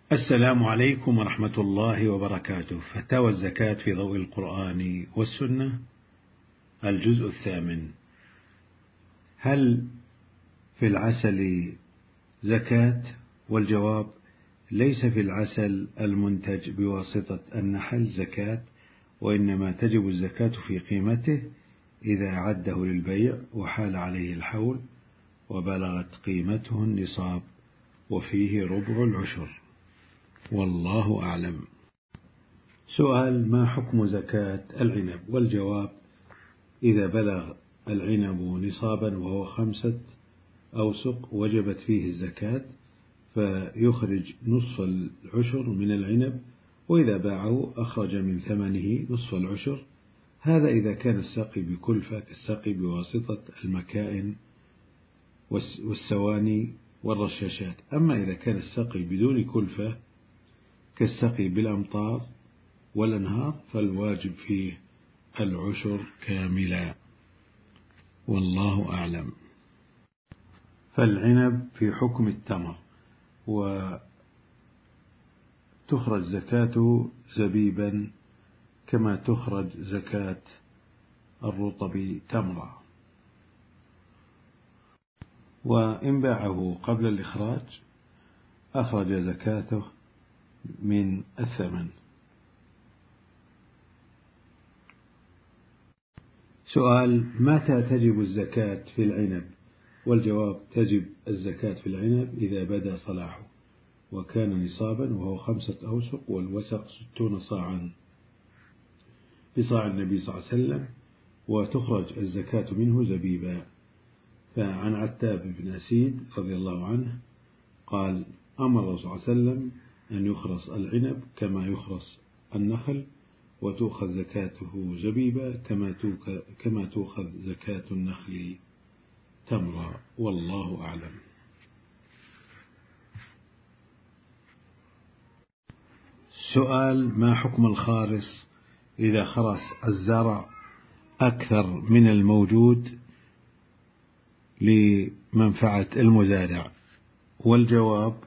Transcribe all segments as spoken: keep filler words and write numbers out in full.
السلام عليكم ورحمة الله وبركاته. فتاوى الزكاة في ضوء القرآن والسنة، الجزء الثامن. هل في العسل زكاة؟ والجواب: ليس في العسل المنتج بواسطة النحل زكاة، وإنما تجب الزكاة في قيمته إذا أعده للبيع وحال عليه الحول وبلغت قيمته النصاب، وفيه ربع العشر، والله أعلم. سؤال: ما حكم زكاة العنب؟ والجواب: إذا بلغ العنب نصابا وهو خمسة أوسق وجبت فيه الزكاة، فيخرج نصف العشر من العنب، وإذا باعه أخرج من ثمنه نصف العشر. هذا إذا كان السقي بكلفة كالسقي بواسطة المكائن والسواني والرشاشات. أما إذا كان السقي بدون كلفة كالسقي بالأمطار والأنهار، فالواجب فيه العشر كاملا، والله أعلم. فالعنب في حكم التمر، وتخرج زكاته زبيبا كما تخرج زكاة الرطب تمرا، وإن باعه قبل الإخراج أخرج زكاته من الثمن. سؤال: متى تجب الزكاة في العنب؟ والجواب: تجب الزكاة في العنب إذا بدا صلاحه وكان نصابا وهو خمسة أوسق، والوسق ستون صاعا بصاع النبي صلى الله عليه وسلم، وتخرج الزكاة منه زبيبا. فعن عتاب بن أسيد رضي الله عنه قال: أمر الرسول صلى الله عليه وسلم أن يخرص العنب كما يخرص النخل، وتؤخذ زكاته زبيبا كما تؤخذ زكاة النخل تمرا، والله أعلم. سؤال: ما حكم الخارص إذا خرس الزرع أكثر من الموجود لمنفعة المزارع؟ والجواب: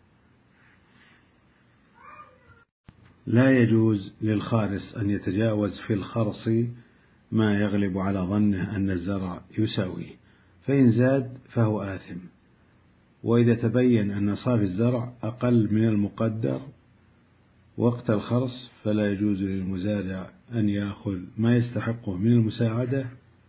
لا يجوز للخارص أن يتجاوز في الخرص ما يغلب على ظنه أن الزرع يساوي، فإن زاد فهو آثم. وإذا تبين أن صافي الزرع أقل من المقدر وقت الخرص، فلا يجوز للمزارع أن يأخذ ما يستحقه من المساعدة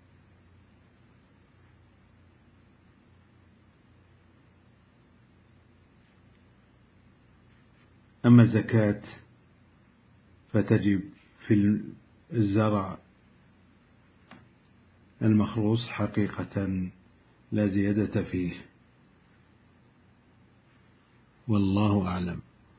أما الزكاة فتجب في الزرع المخروص حقيقة لا زيادة فيه، والله أعلم.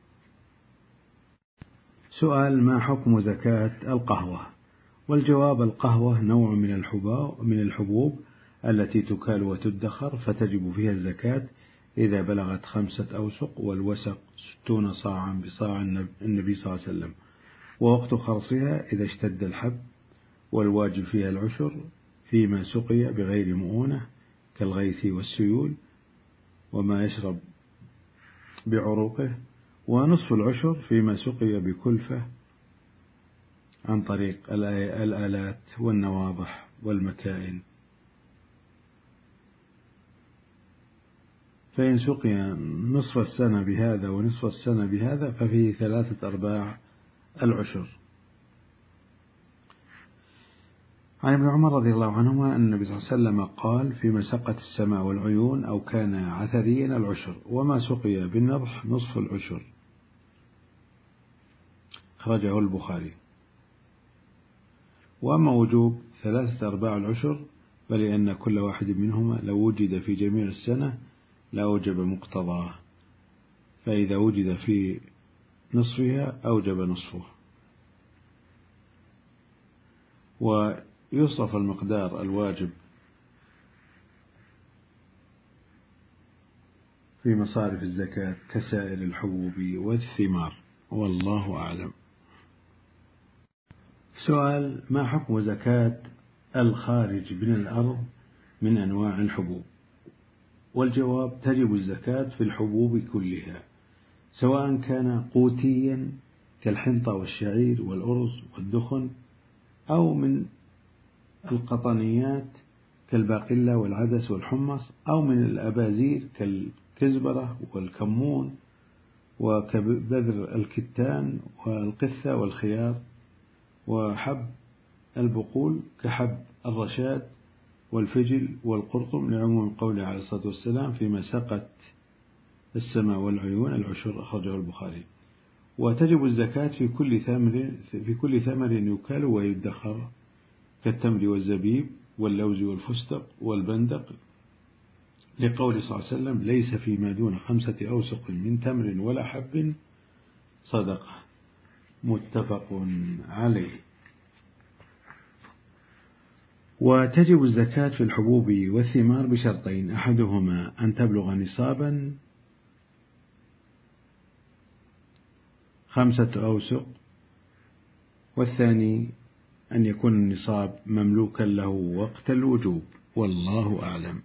سؤال: ما حكم زكاة القهوة؟ والجواب: القهوة نوع من الحبوب التي تكال وتدخر، فتجب فيها الزكاة إذا بلغت خمسة أوسق، والوسق ستون صاعا بصاع النبي صلى الله عليه وسلم، ووقت خرصها إذا اشتد الحب، والواجب فيها العشر فيما سقي بغير مؤونة كالغيث والسيول وما يشرب بعروقه، ونصف العشر فيما سقي بكلفة عن طريق الآلات والنواضح والمكائن. فإن سقي نصف السنة بهذا ونصف السنة بهذا ففيه ثلاثة أرباع العشر. عن ابن عمر رضي الله عنهما أن النبي صلى الله عليه وسلم قال: فيما سقت السماء والعيون أو كان عثريا العشر، وما سقي بالنضح نصف العشر. خرجه البخاري. وأما وجوب ثلاثة أرباع العشر فلأن كل واحد منهما لو وجد في جميع السنة لأوجب مقتضاه، فإذا وجد في نصفها أوجب نصفه. ويصرف المقدار الواجب في مصارف الزكاة كسائر الحبوب والثمار، والله أعلم. سؤال: ما حكم زكاة الخارج من الأرض من أنواع الحبوب؟ والجواب: تجب الزكاة في الحبوب كلها سواء كان قوتيا كالحنطة والشعير والأرز والدخن، أو من القطنيات كالباقلة والعدس والحمص، أو من الأبازير كالكزبرة والكمون وكبذر الكتان والقثة والخيار، وحب البقول كحب الرشاد والفجل والقرطم، لعموم قوله عليه الصلاة والسلام فيما سقت السماء والعيون العشر، أخرجه البخاري. وتجب الزكاة في كل ثمر في كل ثمر يكال ويدخر كالتمر والزبيب واللوز والفستق والبندق، لقول صلى الله عليه وسلم ليس فيما دون خمسة أوسق من تمر ولا حب صدقة، متفق عليه. وتجب الزكاة في الحبوب والثمار بشرطين: أحدهما أن تبلغ نصابا خمسة أوسق، والثاني أن يكون النصاب مملوكا له وقت الوجوب، والله أعلم.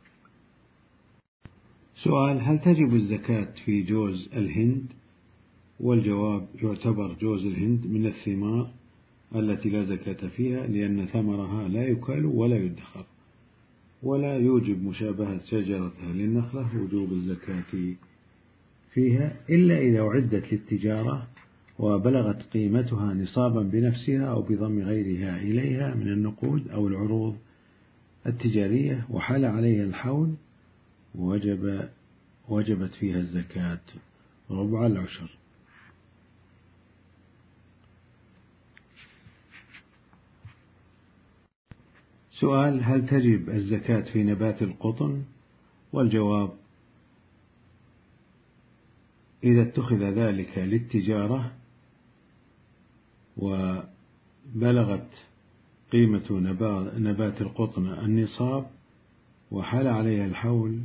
سؤال: هل تجب الزكاة في جوز الهند؟ والجواب: يعتبر جوز الهند من الثمار التي لا زكاة فيها، لأن ثمرها لا يكال ولا يدخر، ولا يوجب مشابهة شجرتها للنخلة وجوب الزكاة فيها، إلا إذا أعدت للتجارة وبلغت قيمتها نصابا بنفسها أو بضم غيرها إليها من النقود أو العروض التجارية وحال عليها الحول، وجب وجبت فيها الزكاة ربع العشر. سؤال: هل تجب الزكاة في نبات القطن؟ والجواب: إذا اتخذ ذلك للتجارة وبلغت قيمة نبات القطن النصاب وحال عليها الحول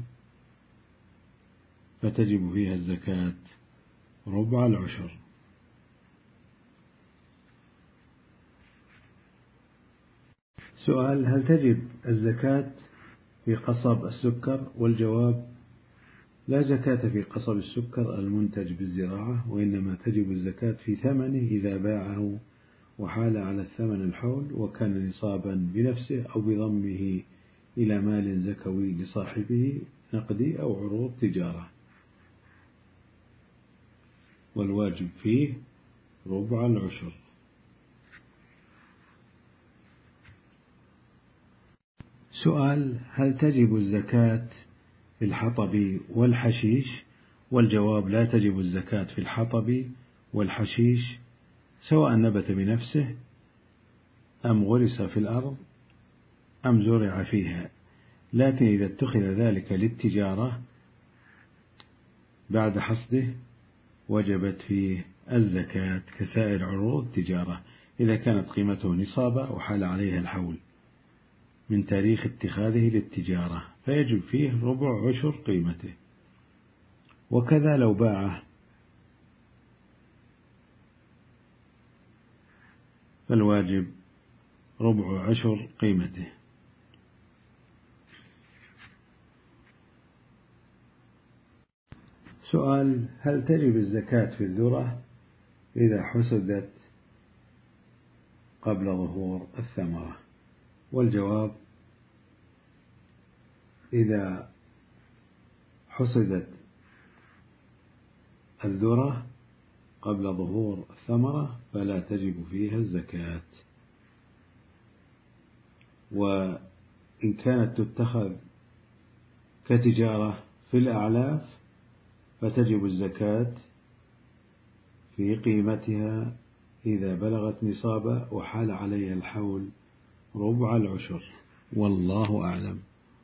فتجب فيها الزكاة ربع العشر. سؤال: هل تجب الزكاة في قصب السكر؟ والجواب: لا زكاة في قصب السكر المنتج بالزراعة، وإنما تجب الزكاة في ثمنه إذا باعه وحال على الثمن الحول وكان نصابا بنفسه أو بضمه إلى مال زكوي لصاحبه نقدي أو عروض تجارة، والواجب فيه ربع العشر. سؤال: هل تجب الزكاة في الحطب والحشيش؟ والجواب: لا تجب الزكاة في الحطب والحشيش سواء نبت بنفسه أم غرس في الأرض أم زرع فيها، لكن إذا اتخذ ذلك للتجارة بعد حصده وجبت فيه الزكاة كسائر عروض التجارة إذا كانت قيمته نصابة وحال عليها الحول من تاريخ اتخاذه للتجارة، فيجب فيه ربع عشر قيمته. وكذا لو باعه فالواجب ربع عشر قيمته. سؤال: هل تجب الزكاة في الذرة إذا حصدت قبل ظهور الثمرة؟ والجواب: إذا حصدت الذرة قبل ظهور الثمرة فلا تجب فيها الزكاة، وإن كانت تتخذ كتجارة في الأعلاف فتجب الزكاة في قيمتها إذا بلغت نصابا وحال عليها الحول ربع العشر، والله أعلم.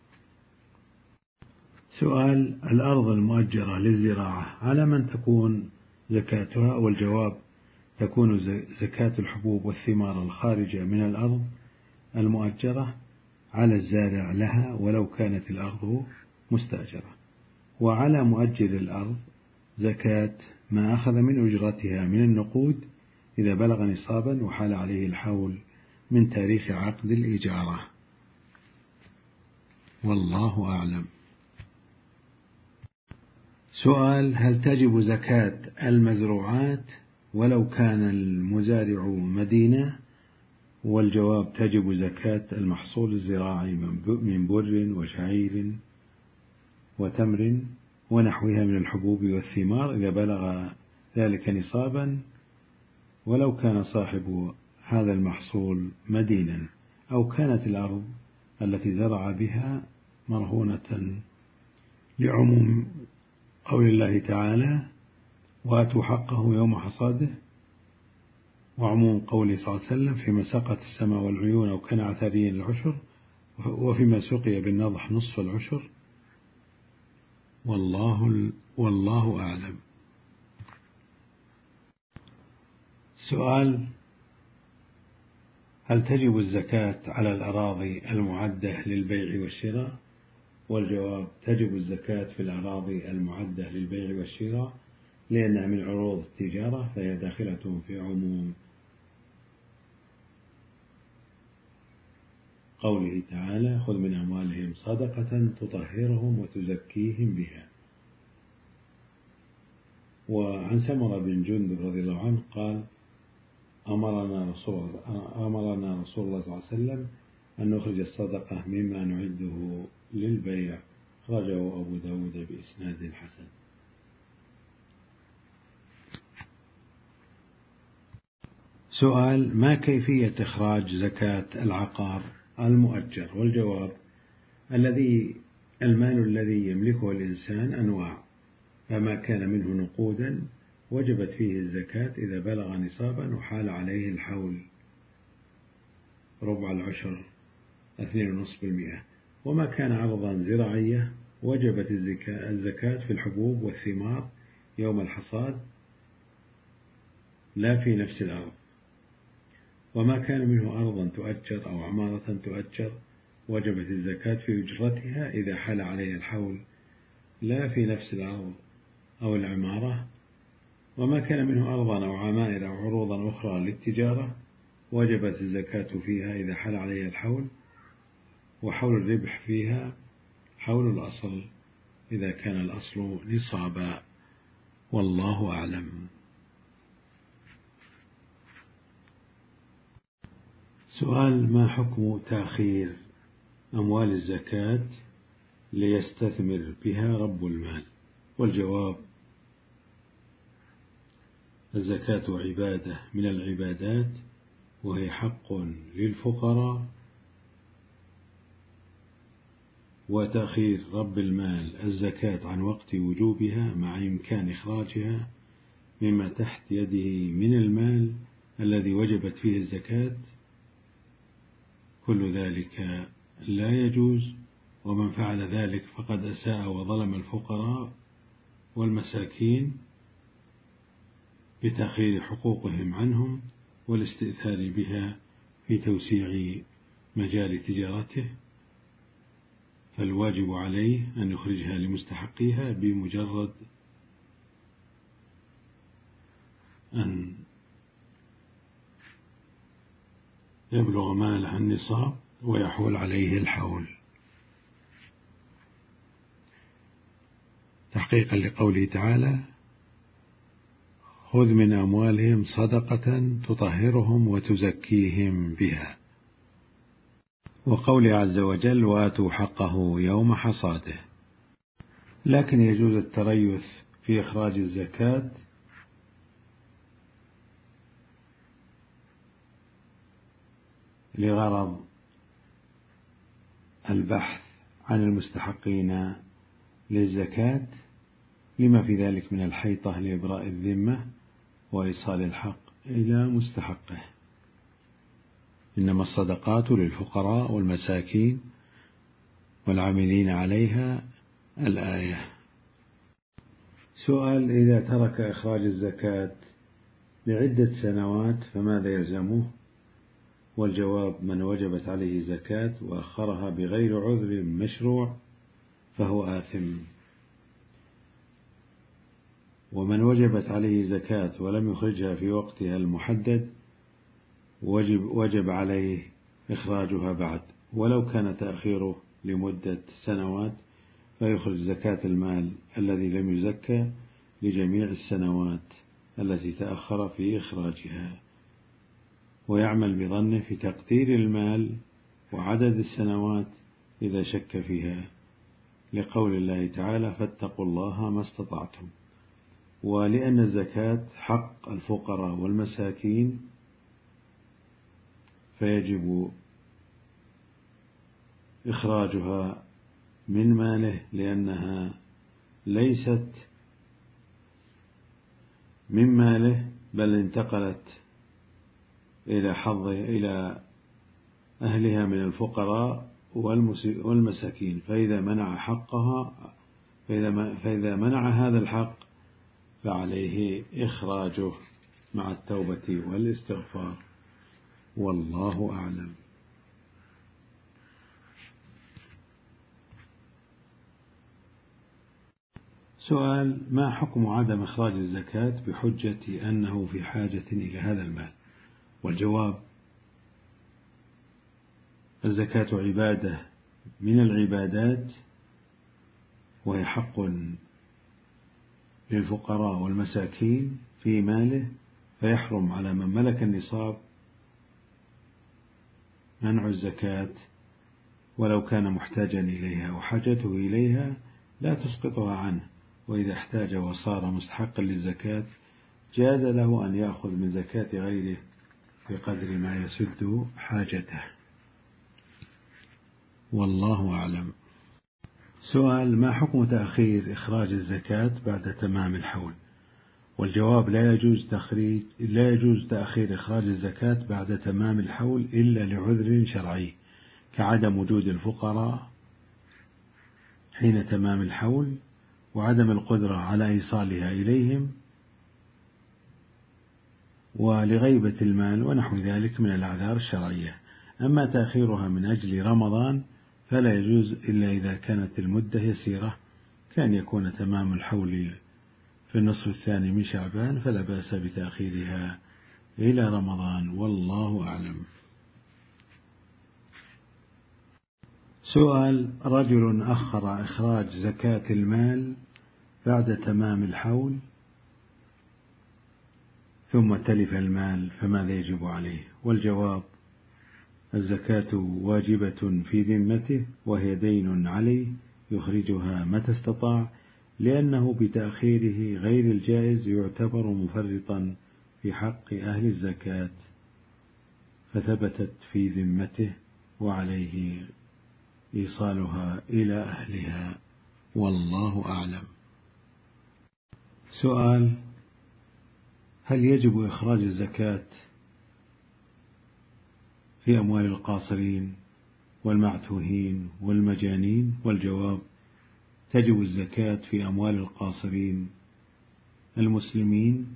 سؤال: الأرض المؤجرة للزراعة على من تكون زكاتها؟ والجواب: تكون زكاة الحبوب والثمار الخارجة من الأرض المؤجرة على الزارع لها ولو كانت الأرض مستأجرة، وعلى مؤجر الأرض زكاة ما أخذ من أجرتها من النقود إذا بلغ نصابا وحال عليه الحول من تاريخ عقد الإجارة، والله أعلم. سؤال: هل تجب زكاة المزروعات ولو كان المزارع مدينة؟ والجواب: تجب زكاة المحصول الزراعي من بر وشعير وتمر ونحوها من الحبوب والثمار إذا بلغ ذلك نصابا، ولو كان صاحب هذا المحصول مدينا، أو كانت الأرض التي زرع بها مرهونة، لعموم قول الله تعالى: وآتوا حقه يوم حصاده، وعموم قوله صلى الله عليه وسلم: فيما سقت السماء والعيون أو كان عثريا العشر، وفيما سقي بالنضح نصف العشر، والله والله أعلم. سؤال: هل تجب الزكاة على الأراضي المعدة للبيع والشراء؟ والجواب: تجب الزكاة في الأراضي المعدة للبيع والشراء، لأنها من عروض التجارة، فهي داخلة في عموم قوله تعالى: خذ من أموالهم صدقة تطهرهم وتزكيهم بها. وعن سمرة بن جندب رضي الله عنه قال: أمرنا رسول أمرنا رسول الله صلى الله عليه وسلم أن نخرج الصدقة مما نعده للبيع، أخرجه أبو داود بإسناد حسن. سؤال: ما كيفية إخراج زكاة العقار المؤجر؟ والجواب: الذي المال الذي يملكه الإنسان أنواع، فما كان منه نقودا وجبت فيه الزكاة إذا بلغ نصابا وحال عليه الحول ربع العشر اثنين ونصف بالمئة، وما كان عرضا زراعية وجبت الزكاة في الحبوب والثمار يوم الحصاد لا في نفس الأرض، وما كان منه أرضا تؤجر أو عمارة تؤجر وجبت الزكاة في أجرتها إذا حال عليها الحول لا في نفس الأرض أو العمارة، وما كان منه أرضا أو عمائر أو عروضا أخرى للتجارة وجبت الزكاة فيها إذا حال عليها الحول، وحول الربح فيها حول الأصل إذا كان الأصل نصابا، والله أعلم. سؤال: ما حكم تأخير أموال الزكاة ليستثمر بها رب المال؟ والجواب: الزكاة عبادة من العبادات، وهي حق للفقراء، وتأخير رب المال الزكاة عن وقت وجوبها مع إمكان إخراجها مما تحت يده من المال الذي وجبت فيه الزكاة، كل ذلك لا يجوز، ومن فعل ذلك فقد أساء وظلم الفقراء والمساكين بتأخير حقوقهم عنهم والاستئثار بها في توسيع مجال تجارته، فالواجب عليه أن يخرجها لمستحقيها بمجرد أن يبلغ مالها النصاب ويحول عليه الحول، تحقيقا لقوله تعالى: خذ من أموالهم صدقة تطهرهم وتزكيهم بها، وقوله عز وجل: وآتوا حقه يوم حصاده. لكن يجوز التريث في إخراج الزكاة لغرض البحث عن المستحقين للزكاة، لما في ذلك من الحيطة لإبراء الذمة وإيصال الحق إلى مستحقه، إنما الصدقات للفقراء والمساكين والعاملين عليها الآية. سؤال: إذا ترك إخراج الزكاة لعدة سنوات فماذا يلزمه؟ والجواب: من وجبت عليه زكاة وأخرها بغير عذر مشروع فهو آثم، ومن وجبت عليه زكاة ولم يخرجها في وقتها المحدد وجب, وجب عليه إخراجها بعد، ولو كان تأخيره لمدة سنوات فيخرج زكاة المال الذي لم يزكى لجميع السنوات التي تأخر في إخراجها، ويعمل بظنه في تقدير المال وعدد السنوات إذا شك فيها، لقول الله تعالى: فاتقوا الله ما استطعتم. ولأن الزكاة حق الفقراء والمساكين فيجب إخراجها من ماله، لأنها ليست من ماله بل انتقلت إلى حظ إلى أهلها من الفقراء والمساكين، فإذا منع حقها فإذا منع هذا الحق فعليه إخراجه مع التوبة والاستغفار، والله أعلم. سؤال: ما حكم عدم إخراج الزكاة بحجة أنه في حاجة إلى هذا المال؟ والجواب: الزكاة عبادة من العبادات، وهي حق للفقراء والمساكين في ماله، فيحرم على من ملك النصاب منع الزكاة ولو كان محتاجا إليها، وحاجته إليها لا تسقطها عنه، وإذا احتاج وصار مستحقا للزكاة جاز له أن يأخذ من زكاة غيره بقدر ما يسد حاجته، والله أعلم. سؤال: ما حكم تأخير إخراج الزكاة بعد تمام الحول؟ والجواب: لا يجوز تخريج لا يجوز تأخير إخراج الزكاة بعد تمام الحول إلا لعذر شرعي، كعدم وجود الفقراء حين تمام الحول، وعدم القدرة على إيصالها إليهم، ولغيبة المال، ونحو ذلك من الأعذار الشرعية. أما تأخيرها من أجل رمضان فلا يجوز إلا إذا كانت المدة يسيرة، كان يكون تمام الحول في النصف الثاني من شعبان، فلا بأس بتأخيرها إلى رمضان، والله أعلم. سؤال: رجل أخر إخراج زكاة المال بعد تمام الحول ثم تلف المال، فماذا يجب عليه؟ والجواب: الزكاة واجبة في ذمته، وهي دين عليه يخرجها متى استطاع، لأنه بتأخيره غير الجائز يعتبر مفرطا في حق أهل الزكاة، فثبتت في ذمته وعليه إيصالها إلى أهلها، والله أعلم. سؤال: هل يجب إخراج الزكاة في أموال القاصرين والمعتوهين والمجانين؟ والجواب: تجب الزكاة في أموال القاصرين المسلمين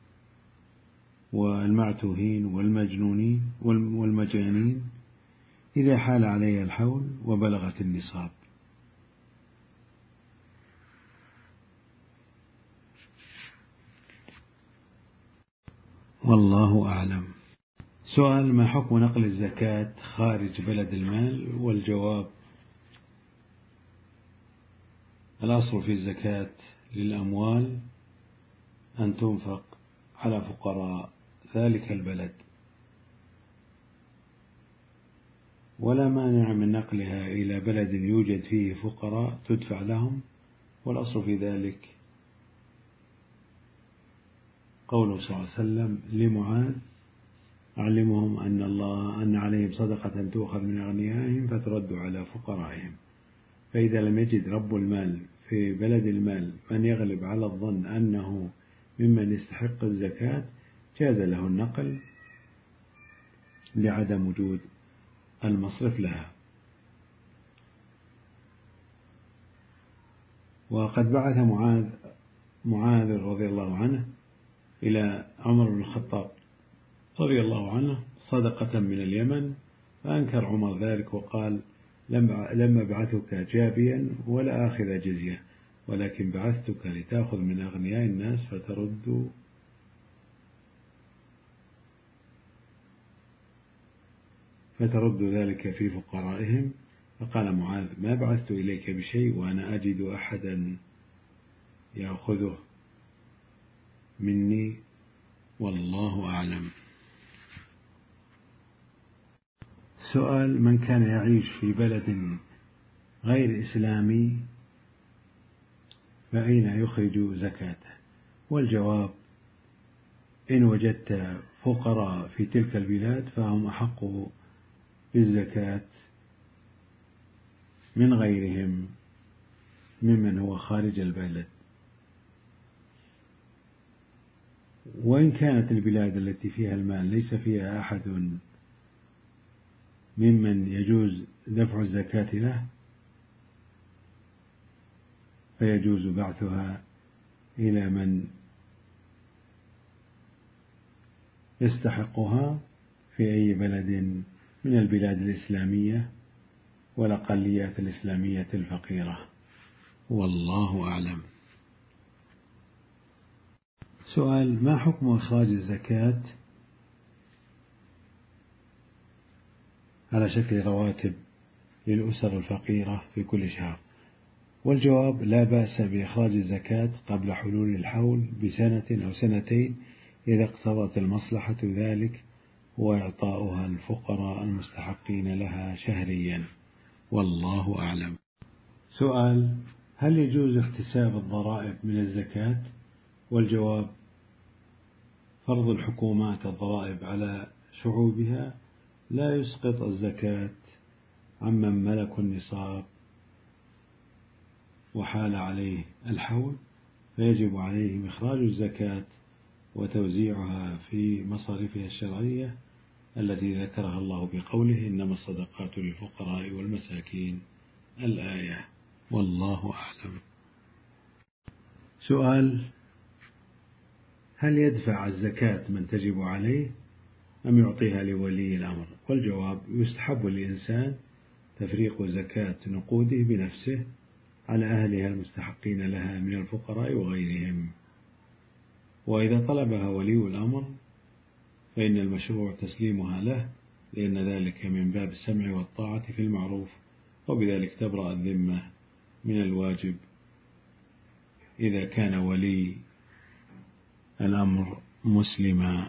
والمعتوهين والمجنونين والمجانين إذا حال عليها الحول وبلغت النصاب. والله أعلم. سؤال: ما حكم نقل الزكاة خارج بلد المال؟ والجواب: الأصل في الزكاة للأموال أن تنفق على فقراء ذلك البلد، ولا مانع من نقلها إلى بلد يوجد فيه فقراء تدفع لهم، والأصل في ذلك قوله صلى الله عليه وسلم لمعاذ: أعلمهم أن الله أن عليهم صدقة تؤخذ من أغنيائهم فترد على فقرائهم. فإذا لم يجد رب المال في بلد المال من يغلب على الظن أنه ممن يستحق الزكاة جاز له النقل لعدم وجود المصرف لها. وقد بعث معاذ معاذ رضي الله عنه إلى عمر بن الخطاب رضي الله عنه صدقة من اليمن، فأنكر عمر ذلك وقال: لم أبعثك جابيا ولا آخذ جزية، ولكن بعثتك لتأخذ من أغنياء الناس فترد فترد ذلك في فقرائهم، فقال معاذ: ما بعثت إليك بشيء وأنا أجد أحدا يأخذه مني، والله أعلم. سؤال: من كان يعيش في بلد غير إسلامي فأين يخرج زكاته؟ والجواب: إن وجدت فقراء في تلك البلاد فهم أحق بالزكاة من غيرهم ممن هو خارج البلد. وإن كانت البلاد التي فيها المال ليس فيها أحد ممن يجوز دفع الزكاة له فيجوز بعثها إلى من يستحقها في أي بلد من البلاد الإسلامية والأقليات الإسلامية الفقيرة، والله أعلم. سؤال: ما حكم إخراج الزكاة على شكل رواتب للأسر الفقيرة في كل شهر؟ والجواب: لا بأس بإخراج الزكاة قبل حلول الحول بسنة أو سنتين إذا اقتضت المصلحة ذلك، وإعطاؤها الفقراء المستحقين لها شهريا، والله أعلم. سؤال: هل يجوز احتساب الضرائب من الزكاة؟ والجواب: فرض الحكومات الضرائب على شعوبها لا يسقط الزكاة عمن ملك النصاب وحال عليه الحول، فيجب عليهم إخراج الزكاة وتوزيعها في مصاريفها الشرعية التي ذكرها الله بقوله: إنما الصدقات للفقراء والمساكين، الآية، والله أعلم. سؤال: هل يدفع الزكاة من تجب عليه أم يعطيها لولي الأمر؟ والجواب: يستحب للإنسان تفريق زكاة نقوده بنفسه على أهلها المستحقين لها من الفقراء وغيرهم، وإذا طلبها ولي الأمر فإن المشروع تسليمها له، لأن ذلك من باب السمع والطاعة في المعروف، وبذلك تبرأ الذمة من الواجب إذا كان ولي الأمر مسلما.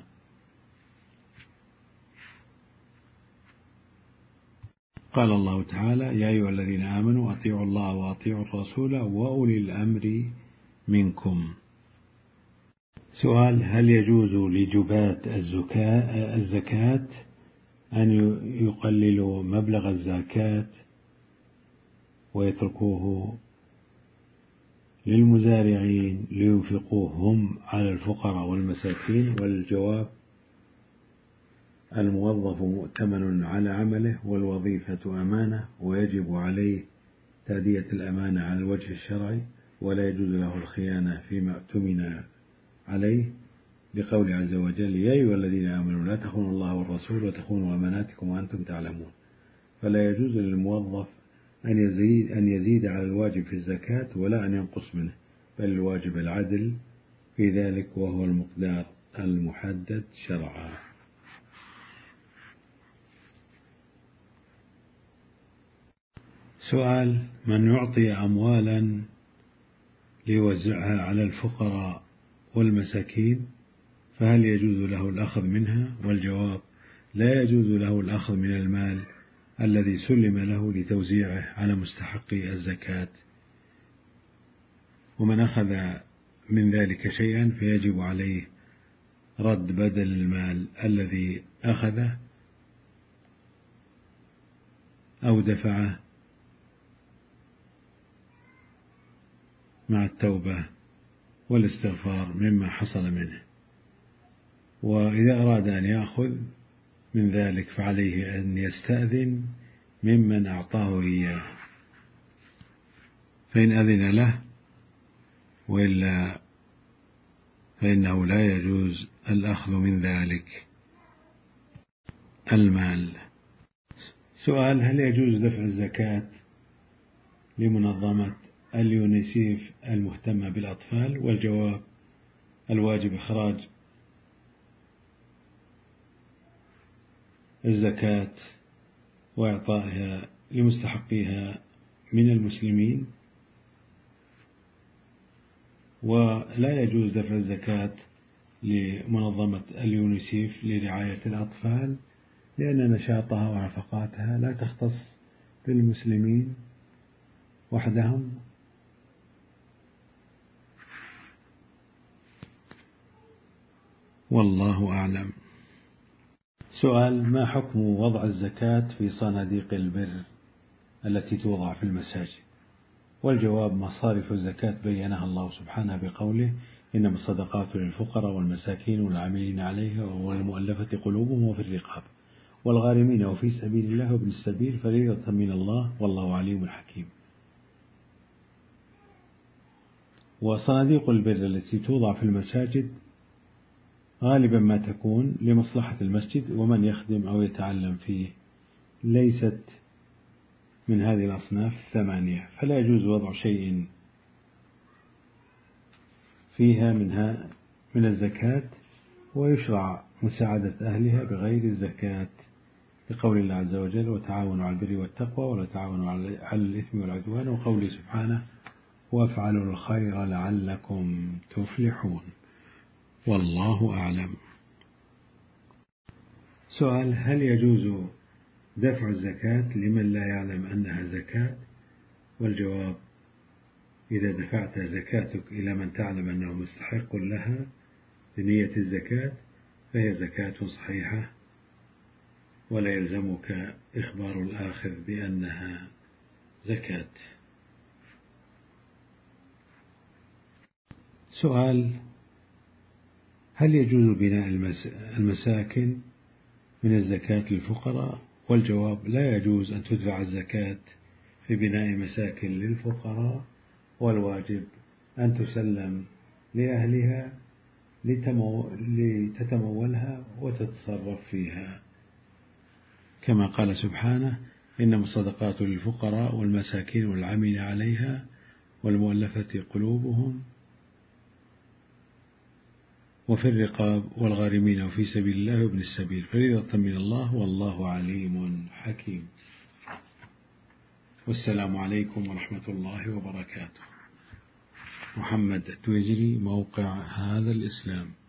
قال الله تعالى: يا أيها الذين آمنوا أطيعوا الله وأطيعوا الرسول وأولي الأمر منكم. سؤال: هل يجوز لجباة الزكاة أن يقللوا مبلغ الزكاة ويتركوه للمزارعين لينفقوه هم على الفقراء والمساكين؟ والجواب: الموظف مؤتمن على عمله، والوظيفة أمانة، ويجب عليه تأدية الأمانة على الوجه الشرعي، ولا يجوز له الخيانة فيما اؤتمن عليه، لقول عز وجل: يا أيها الذين آمنوا لا تخونوا الله والرسول وتخونوا أماناتكم وأنتم تعلمون. فلا يجوز للموظف أن يزيد, أن يزيد على الواجب في الزكاة ولا أن ينقص منه، بل الواجب العدل في ذلك، وهو المقدار المحدد شرعا. سؤال: من يعطي أموالا ليوزعها على الفقراء والمساكين فهل يجوز له الأخذ منها؟ والجواب: لا يجوز له الأخذ من المال الذي سلم له لتوزيعه على مستحقي الزكاة، ومن أخذ من ذلك شيئا فيجب عليه رد بدل المال الذي أخذه أو دفعه مع التوبة والاستغفار مما حصل منه. وإذا أراد أن يأخذ من ذلك فعليه أن يستأذن ممن أعطاه إياه، فإن أذن له وإلا فإنه لا يجوز الأخذ من ذلك المال. سؤال: هل يجوز دفع الزكاة لمنظمة اليونيسيف المهتمة بالأطفال؟ والجواب: الواجب إخراج الزكاة وإعطائها لمستحقيها من المسلمين، ولا يجوز دفع الزكاة لمنظمة اليونيسيف لرعاية الأطفال، لأن نشاطها ونفقاتها لا تختص بالمسلمين وحدهم. والله أعلم. سؤال: ما حكم وضع الزكاة في صناديق البر التي توضع في المساجد؟ والجواب: مصارف الزكاة بينها الله سبحانه بقوله: إنما الصدقات للفقراء والمساكين والعاملين عليها والمؤلفة قلوبهم وفي الرقاب والغارمين وفي سبيل الله وابن السبيل فريضة من الله والله عليم حكيم. وصناديق البر التي توضع في المساجد غالبا ما تكون لمصلحة المسجد ومن يخدم أو يتعلم فيه، ليست من هذه الأصناف الثمانية، فلا يجوز وضع شيء فيها منها من الزكاة، ويشرع مساعدة أهلها بغير الزكاة لقول الله عز وجل: وتعاونوا على البر والتقوى ولا تعاونوا على الإثم والعدوان، وقوله سبحانه: وافعلوا الخير لعلكم تفلحون. والله أعلم. سؤال: هل يجوز دفع الزكاة لمن لا يعلم أنها زكاة؟ والجواب: إذا دفعت زكاتك إلى من تعلم أنه مستحق لها بنية الزكاة فهي زكاة صحيحة، ولا يلزمك إخبار الآخر بأنها زكاة. سؤال: هل يجوز بناء المساكن من الزكاة للفقراء؟ والجواب: لا يجوز أن تدفع الزكاة في بناء مساكن للفقراء، والواجب أن تسلم لأهلها لتتمولها وتتصرف فيها، كما قال سبحانه: إنما الصدقات للفقراء والمساكين والعاملين عليها والمؤلفة قلوبهم وفي الرقاب والغارمين وفي سبيل الله وابن السبيل فريضة من الله والله عليم حكيم. والسلام عليكم ورحمة الله وبركاته. محمد التويجري، موقع هذا الإسلام.